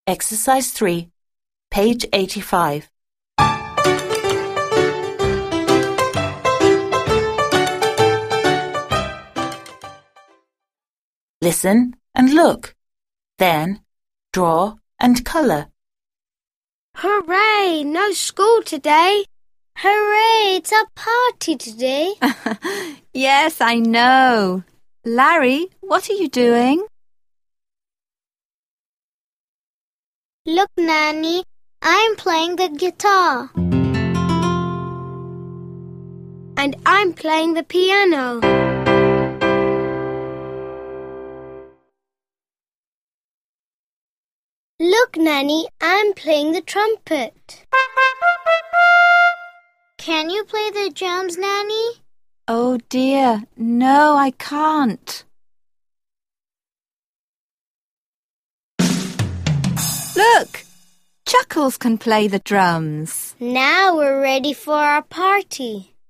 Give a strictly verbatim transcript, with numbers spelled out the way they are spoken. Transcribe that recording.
Exercise three, page eighty-five. Listen and look. Then draw and colour. Hooray! No school today. Hooray! It's a party today. Yes, I know. Larry, what are you doing? Look, Nanny, I'm playing the guitar. And I'm playing the piano. Look, Nanny, I'm playing the trumpet. Can you play the drums, Nanny? Oh dear, no, I can't. Look, Chuckles can play the drums. Now we're ready for our party.